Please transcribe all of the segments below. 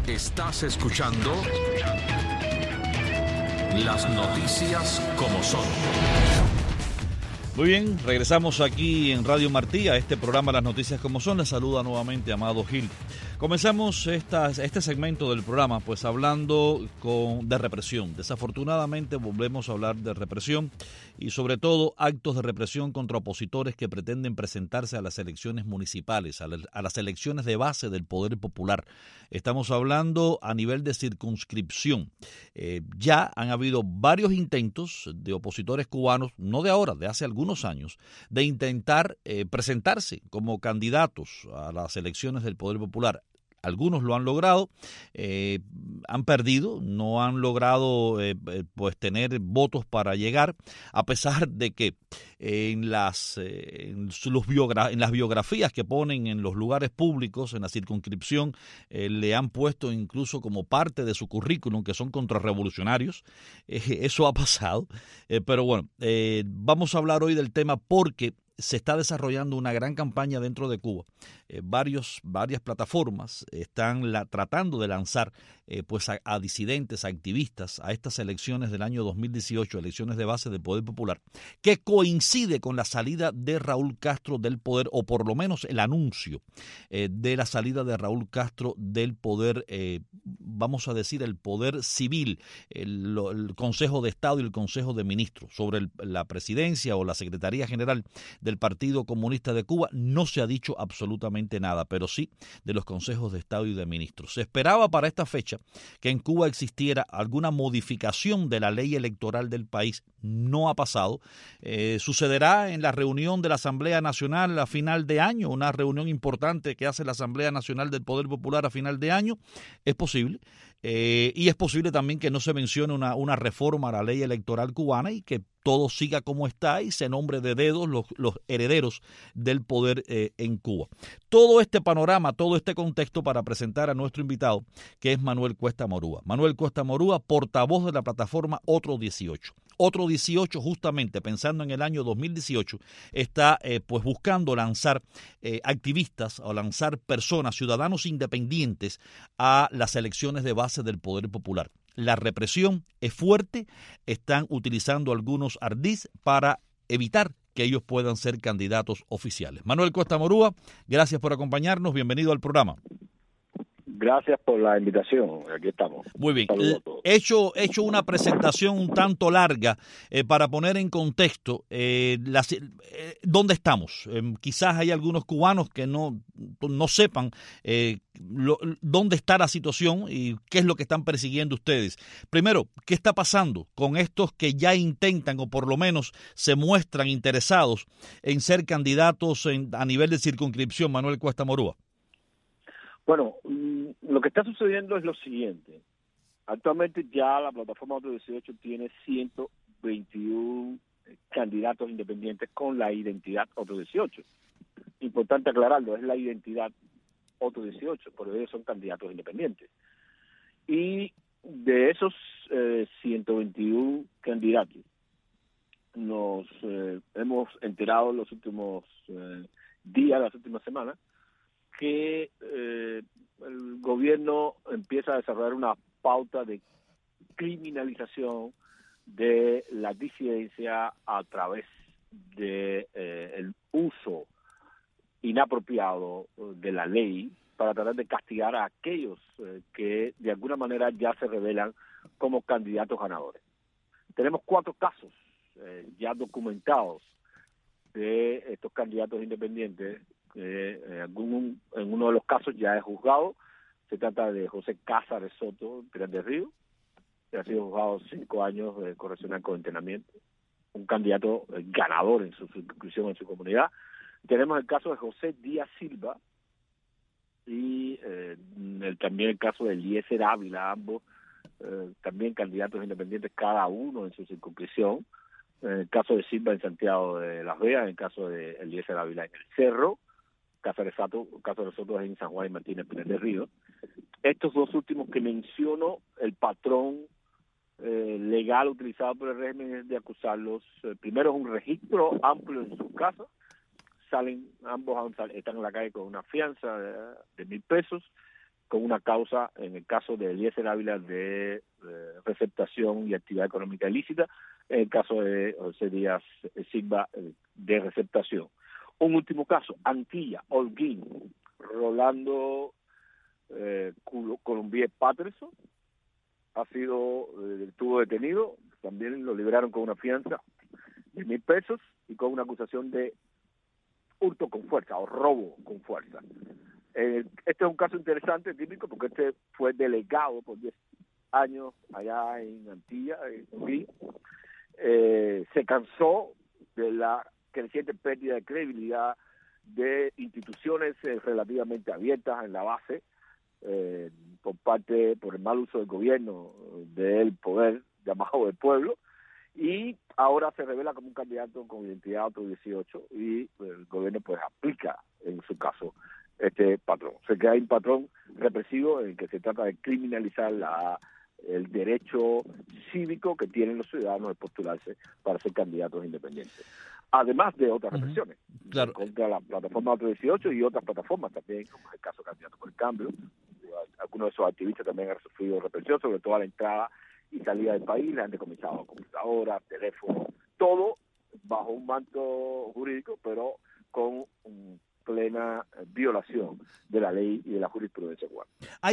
Estás escuchando Las Noticias como Son. Muy bien, regresamos aquí en Radio Martí a este programa Las Noticias como Son. Les saluda nuevamente Amado Gil. Comenzamos este segmento del programa pues hablando de represión. Desafortunadamente volvemos a hablar de represión y sobre todo actos de represión contra opositores que pretenden presentarse a las elecciones municipales, a las elecciones de base del poder popular. Estamos hablando a nivel de circunscripción. Ya han habido varios intentos de opositores cubanos, no de ahora, de hace algunos años, de intentar presentarse como candidatos a las elecciones del poder popular. Algunos lo han logrado, han perdido, no han logrado pues tener votos para llegar, a pesar de que en las biografías que ponen en los lugares públicos, en la circunscripción, le han puesto incluso como parte de su currículum que son contrarrevolucionarios. Eso ha pasado, pero bueno, vamos a hablar hoy del tema porque se está desarrollando una gran campaña dentro de Cuba. Varias plataformas están tratando de lanzar pues a disidentes, a activistas, a estas elecciones del año 2018, elecciones de base del Poder Popular, que coincide con la salida de Raúl Castro del poder, o por lo menos el anuncio de la salida de Raúl Castro del poder, vamos a decir, el poder civil, el Consejo de Estado y el Consejo de Ministros. Sobre la presidencia o la Secretaría General del Partido Comunista de Cuba no se ha dicho absolutamente nada, pero sí de los consejos de Estado y de ministros. Se esperaba para esta fecha que en Cuba existiera alguna modificación de la ley electoral del país. No ha pasado. Sucederá en la reunión de la Asamblea Nacional a final de año, una reunión importante que hace la Asamblea Nacional del Poder Popular a final de año. Es posible. Y es posible también que no se mencione una reforma a la ley electoral cubana y que todo siga como está y se nombre de dedos los herederos del poder en Cuba. Todo este panorama, todo este contexto para presentar a nuestro invitado, que es Manuel Cuesta Morúa. Manuel Cuesta Morúa, portavoz de la plataforma Otro 18. Otro 18, justamente pensando en el año 2018, está pues buscando lanzar activistas o lanzar personas, ciudadanos independientes a las elecciones de base del poder popular. La represión es fuerte, están utilizando algunos ardís para evitar que ellos puedan ser candidatos oficiales. Manuel Cuesta Morúa, gracias por acompañarnos, bienvenido al programa. Gracias por la invitación, aquí estamos. Muy bien, he hecho una presentación un tanto larga para poner en contexto dónde estamos. Quizás hay algunos cubanos que no sepan dónde está la situación y qué es lo que están persiguiendo ustedes. Primero, ¿qué está pasando con estos que ya intentan o por lo menos se muestran interesados en ser candidatos a nivel de circunscripción, Manuel Cuesta Morúa? Bueno, lo que está sucediendo es lo siguiente. Actualmente ya la plataforma Otro 18 tiene 121 candidatos independientes con la identidad Otro 18. Importante aclararlo, es la identidad Otro 18, por ellos son candidatos independientes. Y de esos 121 candidatos, nos hemos enterado en los últimos días, las últimas semanas, que el gobierno empieza a desarrollar una pauta de criminalización de la disidencia a través de el uso inapropiado de la ley para tratar de castigar a aquellos que de alguna manera ya se revelan como candidatos ganadores. Tenemos 4 casos ya documentados de estos candidatos independientes. En uno de los casos ya es juzgado. Se trata de José Cázares Soto, Pinar del Río, que ha sido juzgado 5 años de correccional con entrenamiento, un candidato ganador en su circunscripción, en su comunidad. Tenemos el caso de José Díaz Silva y también el caso de Eliezer Ávila, ambos también candidatos independientes, cada uno en su circunscripción. En el caso de Silva en Santiago de Las Vegas, en el caso de Eliezer Ávila en El Cerro, Cázares Soto es en San Juan y Martínez, Pinar del Río. Estos 2 últimos que menciono, el patrón legal utilizado por el régimen es de acusarlos. Primero es un registro amplio en sus casas, ambos están en la calle con una fianza de $1,000, con una causa, en el caso de Eliezer Ávila, de receptación y actividad económica ilícita, en el caso de José Díaz Silva, de receptación. Un último caso, Antilla, Holguín, Rolando Colombier Patterson, estuvo detenido, también lo liberaron con una fianza de $1,000 y con una acusación de hurto con fuerza o robo con fuerza. Este es un caso interesante, típico, porque este fue delegado por 10 años allá en Antilla, se cansó de la creciente pérdida de credibilidad de instituciones relativamente abiertas en la base, por el mal uso del gobierno del poder llamado del pueblo, y ahora se revela como un candidato con identidad auto 18 y el gobierno pues aplica en su caso este patrón. O sea que hay un patrón represivo en el que se trata de criminalizar el derecho cívico que tienen los ciudadanos de postularse para ser candidatos independientes. Además de otras represiones, claro, contra la plataforma Auto 18 y otras plataformas también, como es el caso de Candidatos por el Cambio. Algunos de esos activistas también han sufrido represión, sobre todo a la entrada y salida del país, le han decomisado computadoras, teléfonos, todo bajo un manto jurídico, pero con plena violación de la ley y de la jurisprudencia cubana.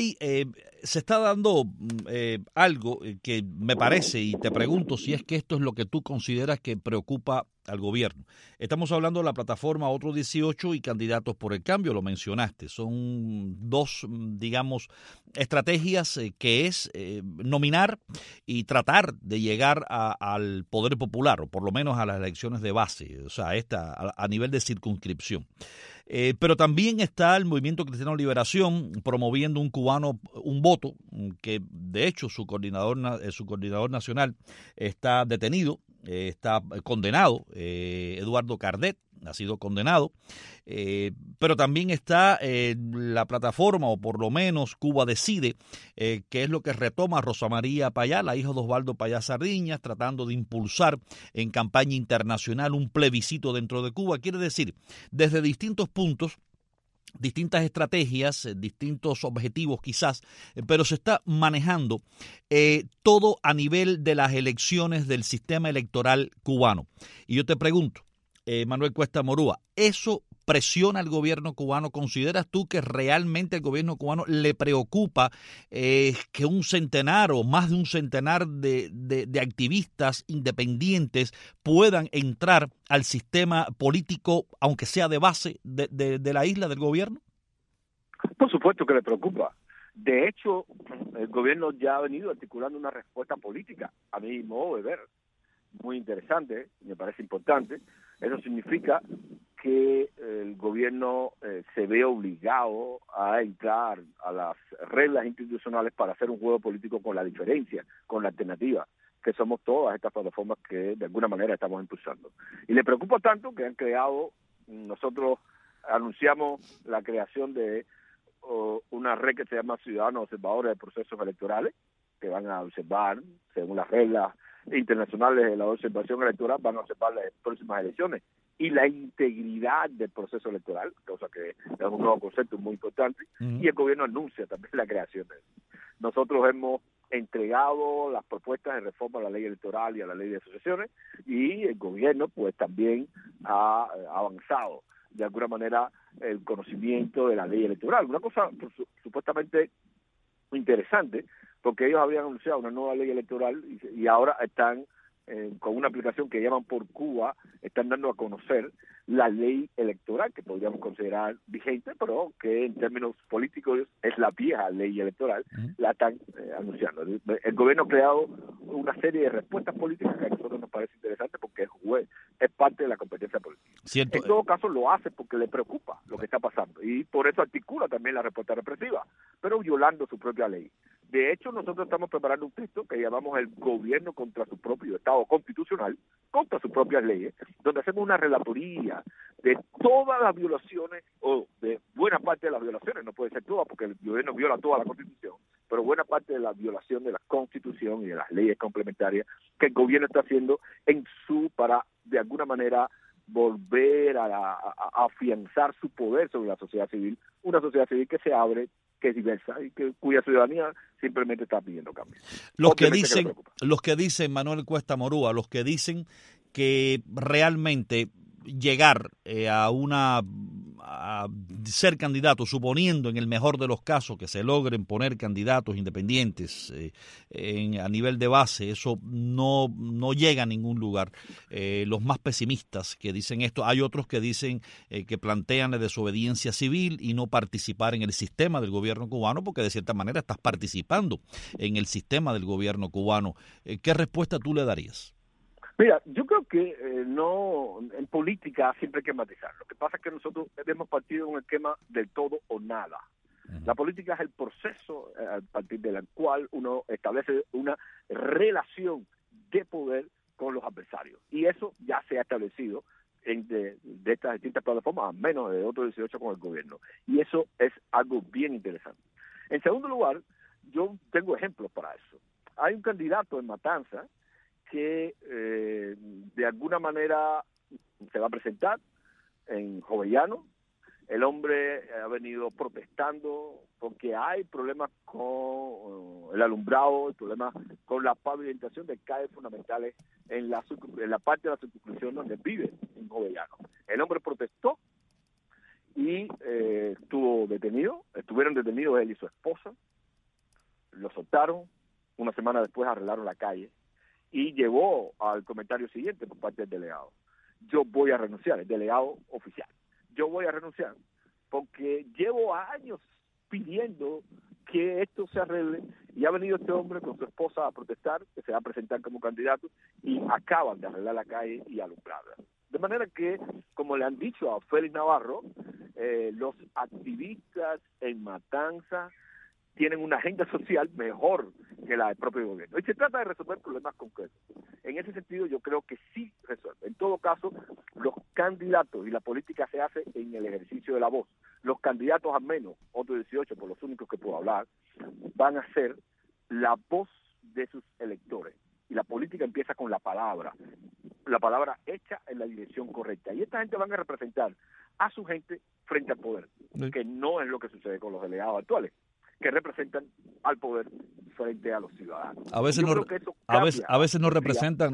Se está dando algo que me parece, y te pregunto si es que esto es lo que tú consideras que preocupa al gobierno. Estamos hablando de la plataforma Otro 18 y Candidatos por el Cambio, lo mencionaste. Son dos, digamos, estrategias que es nominar y tratar de llegar al poder popular, o por lo menos a las elecciones de base, o sea, a nivel de circunscripción. Pero también está el Movimiento Cristiano Liberación promoviendo un voto, que de hecho su coordinador nacional está detenido, está condenado, Eduardo Cardet ha sido condenado, pero también está la plataforma, o por lo menos Cuba Decide, que es lo que retoma Rosa María Payá, la hija de Osvaldo Payá Sardiñas, tratando de impulsar en campaña internacional un plebiscito dentro de Cuba. Quiere decir, desde distintos puntos, distintas estrategias, distintos objetivos quizás, pero se está manejando todo a nivel de las elecciones del sistema electoral cubano. Y yo te pregunto, Manuel Cuesta Morúa, ¿eso presiona al gobierno cubano? ¿Consideras tú que realmente al gobierno cubano le preocupa que un centenar o más de un centenar de activistas independientes puedan entrar al sistema político, aunque sea de base de la isla, del gobierno? Por supuesto que le preocupa. De hecho, el gobierno ya ha venido articulando una respuesta política, a mi modo de ver, muy interesante, me parece importante. Eso significa que el gobierno se ve obligado a entrar a las reglas institucionales para hacer un juego político con la diferencia, con la alternativa, que somos todas estas plataformas que de alguna manera estamos impulsando. Y le preocupa tanto que han creado, nosotros anunciamos la creación de una red que se llama Ciudadanos Observadores de Procesos Electorales, que van a observar, según las reglas internacionales de la observación electoral, van a observar las próximas elecciones y la integridad del proceso electoral, cosa que es un nuevo concepto muy importante, y el gobierno anuncia también la creación de eso. Nosotros hemos entregado las propuestas de reforma a la ley electoral y a la ley de asociaciones, y el gobierno pues también ha avanzado de alguna manera el conocimiento de la ley electoral. Una cosa supuestamente interesante, porque ellos habían anunciado una nueva ley electoral y ahora están con una aplicación que llaman Por Cuba, están dando a conocer la ley electoral, que podríamos considerar vigente, pero que en términos políticos es la vieja ley electoral, la están anunciando. El gobierno ha creado una serie de respuestas políticas que a nosotros nos parece interesante porque es parte de la competencia política. Cierto. En todo caso lo hace porque le preocupa lo que está pasando y por eso articula también la respuesta represiva, pero violando su propia ley. De hecho, nosotros estamos preparando un texto que llamamos el gobierno contra su propio Estado constitucional, contra sus propias leyes, donde hacemos una relatoría de todas las violaciones, o de buena parte de las violaciones, no puede ser todas porque el gobierno viola toda la Constitución, pero buena parte de la violación de la Constitución y de las leyes complementarias que el gobierno está haciendo para, de alguna manera, volver a afianzar su poder sobre la sociedad civil, una sociedad civil que se abre que es diversa y cuya ciudadanía simplemente está pidiendo cambios. Los que dicen, Manuel Cuesta Morúa, los que dicen que realmente llegar a ser candidato, suponiendo en el mejor de los casos que se logren poner candidatos independientes a nivel de base, eso no llega a ningún lugar. Los más pesimistas que dicen esto, hay otros que dicen que plantean la desobediencia civil y no participar en el sistema del gobierno cubano, porque de cierta manera estás participando en el sistema del gobierno cubano. ¿Qué respuesta tú le darías? Mira, yo creo que en política siempre hay que matizar. Lo que pasa es que nosotros hemos partido de un esquema del todo o nada. La política es el proceso a partir del cual uno establece una relación de poder con los adversarios. Y eso ya se ha establecido de estas distintas plataformas, a menos de otros 18 con el gobierno. Y eso es algo bien interesante. En segundo lugar, yo tengo ejemplos para eso. Hay un candidato en Matanzas que de alguna manera se va a presentar en Jovellanos. El hombre ha venido protestando porque hay problemas con el alumbrado, problemas con la pavimentación de calles fundamentales en la parte de la circunscripción donde vive, en Jovellanos. El hombre protestó y estuvieron detenidos él y su esposa, lo soltaron, una semana después arreglaron la calle y llevó al comentario siguiente por parte del delegado: yo voy a renunciar, el delegado oficial, yo voy a renunciar porque llevo años pidiendo que esto se arregle, y ha venido este hombre con su esposa a protestar, que se va a presentar como candidato, y acaban de arreglar la calle y alumbrarla. De manera que, como le han dicho a Félix Navarro, los activistas en Matanzas tienen una agenda social mejor que la del propio gobierno. Y se trata de resolver problemas concretos. En ese sentido, yo creo que sí resuelve. En todo caso, los candidatos y la política se hace en el ejercicio de la voz. Los candidatos, al menos, otros 18, por los únicos que puedo hablar, van a ser la voz de sus electores. Y la política empieza con la palabra hecha en la dirección correcta. Y esta gente van a representar a su gente frente al poder, que no es lo que sucede con los delegados actuales, que representan al poder frente a los ciudadanos. A veces no representan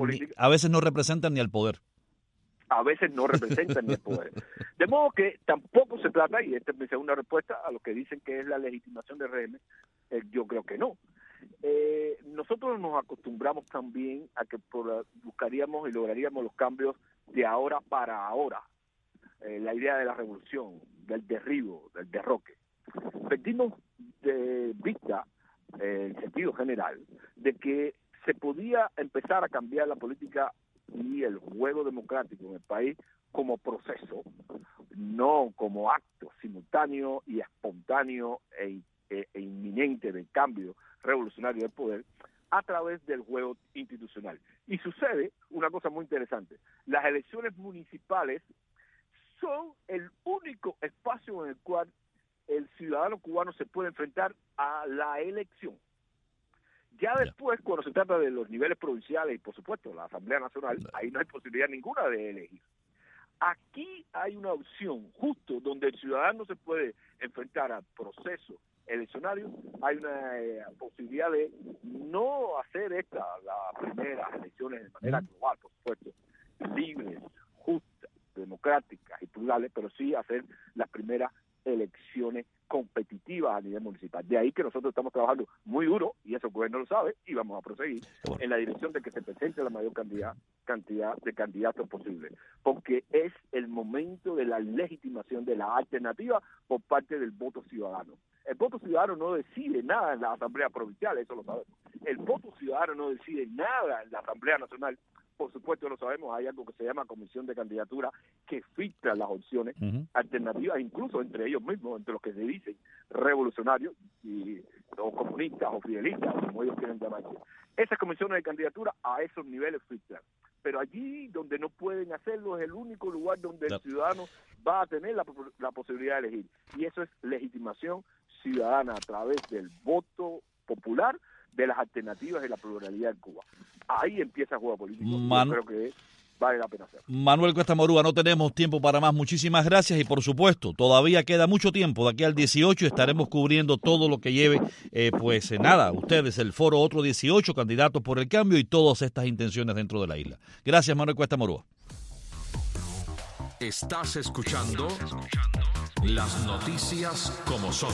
ni al poder. A veces no representan ni el poder. De modo que tampoco se trata, y esta es mi segunda respuesta a los que dicen que es la legitimación del régimen, yo creo que no. Nosotros nos acostumbramos también a que buscaríamos y lograríamos los cambios de ahora para ahora. La idea de la revolución, del derribo, del derroque. Perdimos de vista el sentido general de que se podía empezar a cambiar la política y el juego democrático en el país como proceso, no como acto simultáneo y espontáneo e inminente de cambio revolucionario del poder, a través del juego institucional. Y sucede una cosa muy interesante: las elecciones municipales son el único espacio en el cual el ciudadano cubano se puede enfrentar a la elección. Ya después, cuando se trata de los niveles provinciales y, por supuesto, la Asamblea Nacional, ahí no hay posibilidad ninguna de elegir. Aquí hay una opción justo donde el ciudadano se puede enfrentar al proceso eleccionario. Hay una posibilidad de no hacer las primeras elecciones de manera global, por supuesto, libres, justas, democráticas y plurales, pero sí hacer las primeras elecciones competitivas a nivel municipal. De ahí que nosotros estamos trabajando muy duro, y eso el gobierno lo sabe, y vamos a proseguir en la dirección de que se presente la mayor cantidad de candidatos posible, porque es el momento de la legitimación de la alternativa por parte del voto ciudadano. El voto ciudadano no decide nada en la Asamblea Provincial, eso lo sabemos. El voto ciudadano no decide nada en la Asamblea Nacional, por supuesto lo sabemos. Hay algo que se llama Comisión de Candidatura que filtra las opciones alternativas, incluso entre ellos mismos, entre los que se dicen revolucionarios o comunistas o fidelistas, como ellos quieren llamarse. Esas comisiones de candidatura a esos niveles filtran. Pero allí donde no pueden hacerlo es el único lugar donde el ciudadano va a tener la posibilidad de elegir. Y eso es legitimación ciudadana a través del voto popular, de las alternativas y la pluralidad en Cuba. Ahí empieza el juego político. Yo creo que vale la pena hacerlo. Manuel Cuesta Morúa, no tenemos tiempo para más. Muchísimas gracias y por supuesto, todavía queda mucho tiempo. De aquí al 18 estaremos cubriendo todo lo que lleve, nada, ustedes, el foro Otro 18, candidatos por el cambio y todas estas intenciones dentro de la isla. Gracias, Manuel Cuesta Morúa. Estás escuchando las noticias como son.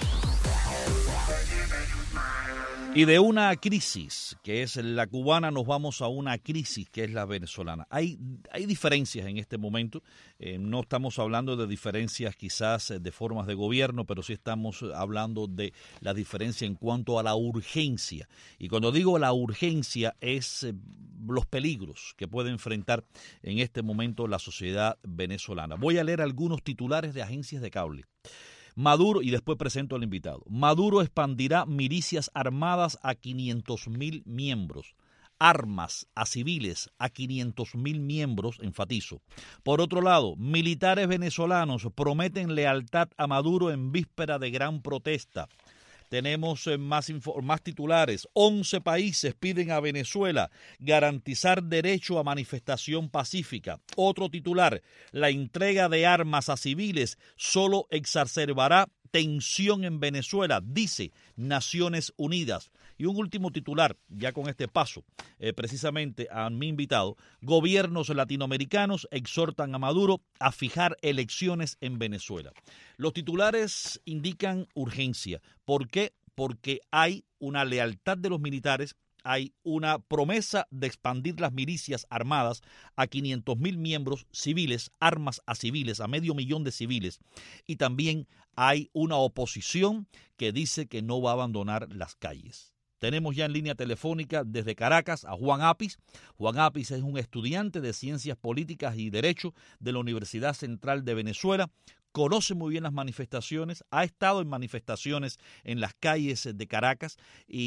Y de una crisis, que es la cubana, nos vamos a una crisis, que es la venezolana. Hay diferencias en este momento. No estamos hablando de diferencias quizás de formas de gobierno, pero sí estamos hablando de la diferencia en cuanto a la urgencia. Y cuando digo la urgencia es los peligros que puede enfrentar en este momento la sociedad venezolana. Voy a leer algunos titulares de agencias de cable. Maduro, y después presento al invitado, Maduro expandirá milicias armadas a 500.000 miembros. Armas a civiles a 500.000 miembros, enfatizo. Por otro lado, militares venezolanos prometen lealtad a Maduro en víspera de gran protesta. Tenemos más titulares. 11 países piden a Venezuela garantizar derecho a manifestación pacífica. Otro titular, la entrega de armas a civiles solo exacerbará tensión en Venezuela, dice Naciones Unidas. Y un último titular, ya con este paso, precisamente a mi invitado, gobiernos latinoamericanos exhortan a Maduro a fijar elecciones en Venezuela. Los titulares indican urgencia. ¿Por qué? Porque hay una lealtad de los militares, hay una promesa de expandir las milicias armadas a 500.000 miembros civiles, armas a civiles, a 500.000 de civiles, y también hay una oposición que dice que no va a abandonar las calles. Tenemos ya en línea telefónica desde Caracas a Juan Apis. Juan Apis es un estudiante de Ciencias Políticas y Derecho de la Universidad Central de Venezuela. Conoce muy bien las manifestaciones, ha estado en manifestaciones en las calles de Caracas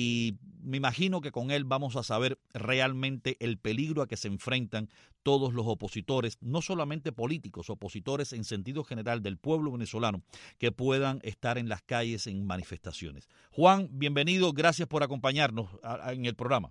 y me imagino que con él vamos a saber realmente el peligro a que se enfrentan todos los opositores, no solamente políticos, opositores en sentido general del pueblo venezolano que puedan estar en las calles en manifestaciones. Juan, bienvenido, gracias por acompañarnos en el programa.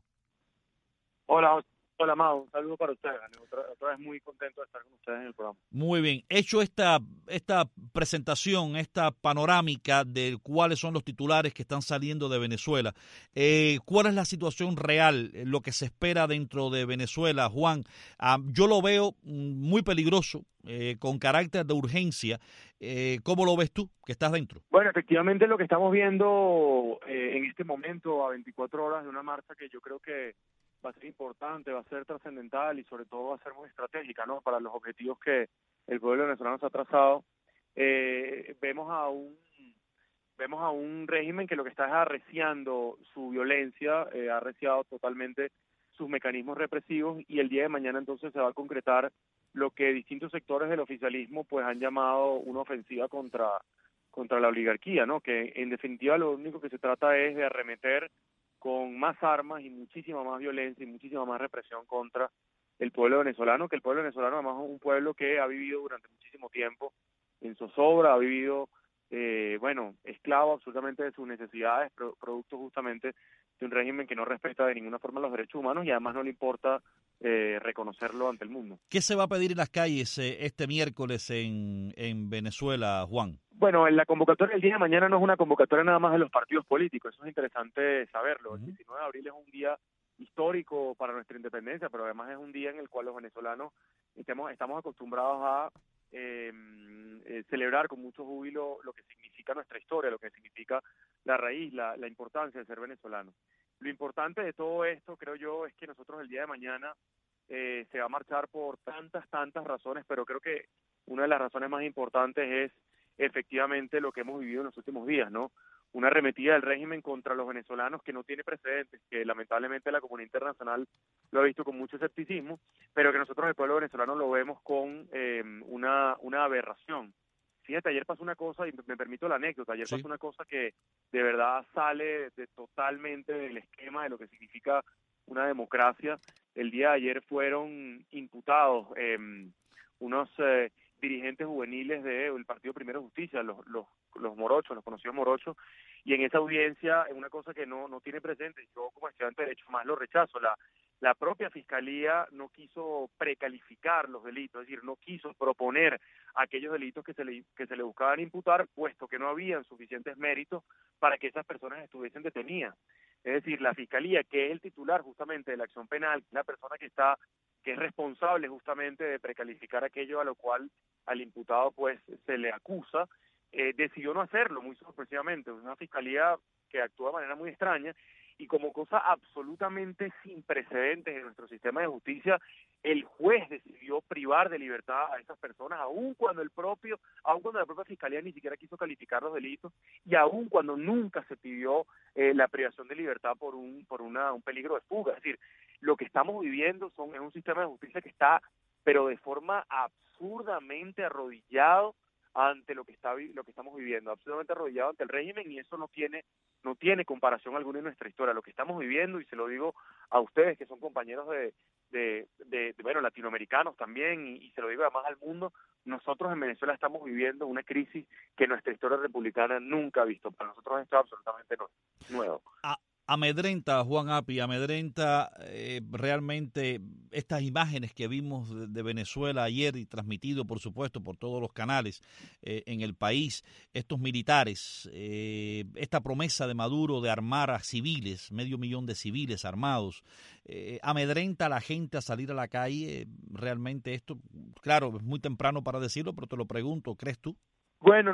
Hola, Mau, un saludo para ustedes. Otra vez muy contento de estar con ustedes en el programa. Muy bien. Hecho esta presentación, esta panorámica de cuáles son los titulares que están saliendo de Venezuela, ¿cuál es la situación real, lo que se espera dentro de Venezuela, Juan? Yo lo veo muy peligroso, con carácter de urgencia. ¿Cómo lo ves tú, que estás dentro? Bueno, efectivamente lo que estamos viendo en este momento, a 24 horas de una marcha que yo creo que va a ser importante, va a ser trascendental y sobre todo va a ser muy estratégica, ¿no? Para los objetivos que el pueblo venezolano se ha trazado. Vemos a un régimen que lo que está es arreciando su violencia, ha arreciado totalmente sus mecanismos represivos y el día de mañana entonces se va a concretar lo que distintos sectores del oficialismo pues han llamado una ofensiva contra la oligarquía, ¿no? Que en definitiva lo único que se trata es de arremeter con más armas y muchísima más violencia y muchísima más represión contra el pueblo venezolano, que el pueblo venezolano además es un pueblo que ha vivido durante muchísimo tiempo en zozobra, ha vivido, esclavo absolutamente de sus necesidades, producto justamente de un régimen que no respeta de ninguna forma los derechos humanos y además no le importa reconocerlo ante el mundo. ¿Qué se va a pedir en las calles este miércoles en Venezuela, Juan? Bueno, la convocatoria del día de mañana no es una convocatoria nada más de los partidos políticos, eso es interesante saberlo. El 19 de abril es un día histórico para nuestra independencia, pero además es un día en el cual los venezolanos estamos acostumbrados a celebrar con mucho júbilo lo que significa nuestra historia, lo que significa la raíz, la importancia de ser venezolano. Lo importante de todo esto, creo yo, es que nosotros el día de mañana se va a marchar por tantas razones, pero creo que una de las razones más importantes es efectivamente lo que hemos vivido en los últimos días, ¿no? Una arremetida del régimen contra los venezolanos que no tiene precedentes, que lamentablemente la comunidad internacional lo ha visto con mucho escepticismo, pero que nosotros el pueblo venezolano lo vemos con una aberración. Fíjate, ayer pasó una cosa, y me permito la anécdota, pasó una cosa que de verdad sale totalmente del esquema de lo que significa una democracia. El día de ayer fueron imputados unos dirigentes juveniles del Partido Primero Justicia, los morochos, los conocidos morochos, y en esa audiencia, en una cosa que no tiene presente, yo como estudiante de Derecho más lo rechazo, la propia Fiscalía no quiso precalificar los delitos, es decir, no quiso proponer aquellos delitos que se le buscaban imputar, puesto que no habían suficientes méritos para que esas personas estuviesen detenidas. Es decir, la Fiscalía, que es el titular justamente de la acción penal, la persona que es responsable justamente de precalificar aquello a lo cual al imputado pues se le acusa, decidió no hacerlo muy sorpresivamente. Una Fiscalía que actúa de manera muy extraña, y como cosa absolutamente sin precedentes en nuestro sistema de justicia, el juez decidió privar de libertad a esas personas, aun cuando la propia Fiscalía ni siquiera quiso calificar los delitos, y aun cuando nunca se pidió la privación de libertad por un peligro de fuga. Es decir, lo que estamos viviendo es un sistema de justicia que está, pero de forma absurdamente arrodillado ante lo que estamos viviendo, absolutamente arrodillado ante el régimen, y eso no tiene comparación alguna en nuestra historia. Lo que estamos viviendo, y se lo digo a ustedes que son compañeros de latinoamericanos también, y se lo digo además al mundo, nosotros en Venezuela estamos viviendo una crisis que nuestra historia republicana nunca ha visto. Para nosotros esto es absolutamente nuevo. Amedrenta, Juan Api, realmente estas imágenes que vimos de Venezuela ayer y transmitido, por supuesto, por todos los canales en el país, estos militares, esta promesa de Maduro de armar a civiles, 500,000 de civiles armados, amedrenta a la gente a salir a la calle. Realmente esto, claro, es muy temprano para decirlo, pero te lo pregunto, ¿crees tú? Bueno,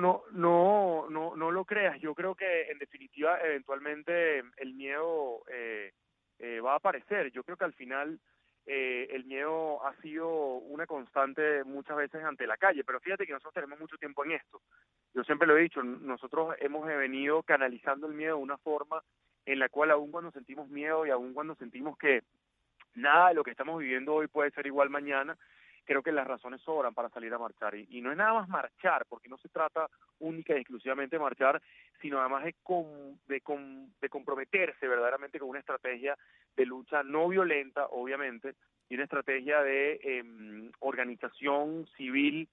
no lo creas. Yo creo que en definitiva, eventualmente el miedo va a aparecer. Yo creo que al final el miedo ha sido una constante muchas veces ante la calle, pero fíjate que nosotros tenemos mucho tiempo en esto. Yo siempre lo he dicho, nosotros hemos venido canalizando el miedo de una forma en la cual aun cuando sentimos miedo y aun cuando sentimos que nada de lo que estamos viviendo hoy puede ser igual mañana, creo que las razones sobran para salir a marchar. Y no es nada más marchar, porque no se trata única y exclusivamente de marchar, sino además de comprometerse verdaderamente con una estrategia de lucha no violenta, obviamente, y una estrategia de organización civil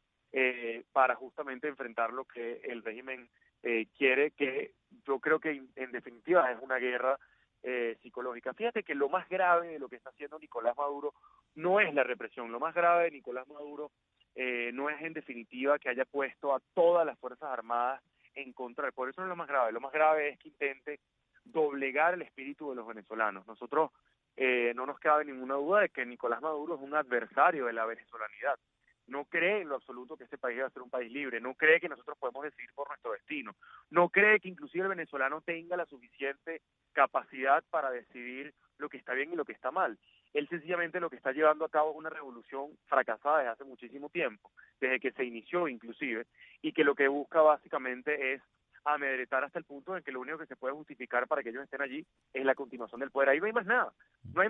para justamente enfrentar lo que el régimen quiere, que yo creo que en definitiva es una guerra psicológica. Fíjate que lo más grave de lo que está haciendo Nicolás Maduro no es la represión. Lo más grave de Nicolás Maduro no es en definitiva que haya puesto a todas las Fuerzas Armadas en contra del pueblo. Eso no es lo más grave. Lo más grave es que intente doblegar el espíritu de los venezolanos. Nosotros no nos cabe ninguna duda de que Nicolás Maduro es un adversario de la venezolanidad. No cree en lo absoluto que este país va a ser un país libre, no cree que nosotros podemos decidir por nuestro destino, no cree que inclusive el venezolano tenga la suficiente capacidad para decidir lo que está bien y lo que está mal. Él sencillamente lo que está llevando a cabo es una revolución fracasada desde hace muchísimo tiempo, desde que se inició inclusive, y que lo que busca básicamente es amedretar hasta el punto en que lo único que se puede justificar para que ellos estén allí es la continuación del poder. Ahí no hay más nada, no hay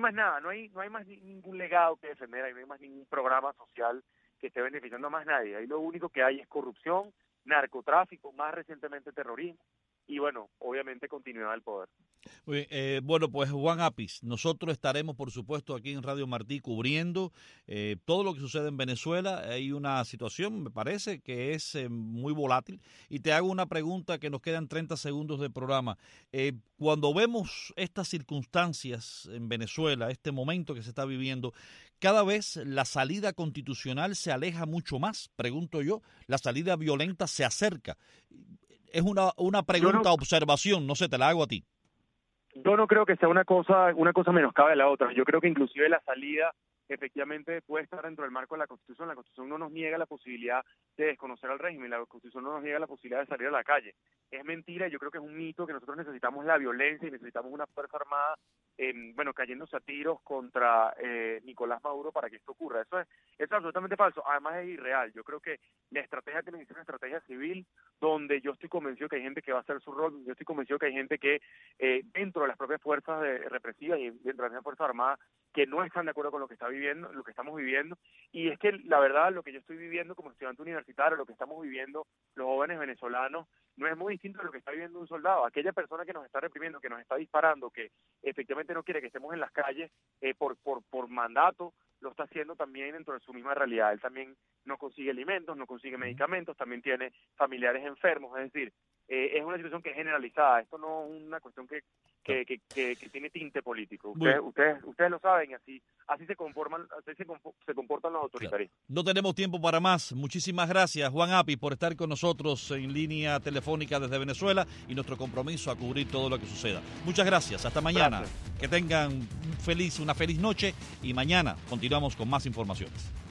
más ningún legado que defender, ahí no hay más ningún programa social que esté beneficiando a más nadie. Ahí lo único que hay es corrupción, narcotráfico, más recientemente terrorismo, y bueno, obviamente continuidad del poder. Bueno, pues Juan Apis, nosotros estaremos por supuesto aquí en Radio Martí cubriendo todo lo que sucede en Venezuela. Hay una situación, me parece, que es muy volátil, y te hago una pregunta que nos quedan 30 segundos de programa. Cuando vemos estas circunstancias en Venezuela, este momento que se está viviendo, cada vez la salida constitucional se aleja mucho más, pregunto yo, la salida violenta se acerca. Es una pregunta, observación, no sé, te la hago a ti. Yo no creo que sea una cosa menoscabe de la otra. Yo creo que inclusive la salida efectivamente puede estar dentro del marco de la Constitución. La Constitución no nos niega la posibilidad de desconocer al régimen, la Constitución no nos niega la posibilidad de salir a la calle. Es mentira, yo creo que es un mito que nosotros necesitamos la violencia y necesitamos una fuerza armada cayéndose a tiros contra Nicolás Maduro para que esto ocurra. Eso es absolutamente falso, además es irreal. Yo creo que la estrategia tiene que ser una estrategia civil, donde yo estoy convencido que hay gente que va a hacer su rol, yo estoy convencido que hay gente que dentro de las propias fuerzas represivas y dentro de las fuerzas armadas que no están de acuerdo con lo que estamos viviendo, y es que la verdad lo que yo estoy viviendo como estudiante universitario, lo que estamos viviendo los jóvenes venezolanos, no es muy distinto de lo que está viviendo un soldado. Aquella persona que nos está reprimiendo, que nos está disparando, que efectivamente no quiere que estemos en las calles por mandato, lo está haciendo también dentro de su misma realidad. Él también no consigue alimentos, no consigue medicamentos, también tiene familiares enfermos, es decir, es una situación que es generalizada. Esto no es una cuestión que tiene tinte político. Ustedes lo saben, así se comportan los autoritarios. Claro. No tenemos tiempo para más. Muchísimas gracias, Juan Apis, por estar con nosotros en línea telefónica desde Venezuela y nuestro compromiso a cubrir todo lo que suceda. Muchas gracias. Hasta mañana. Gracias. Que tengan una feliz noche y mañana continuamos con más informaciones.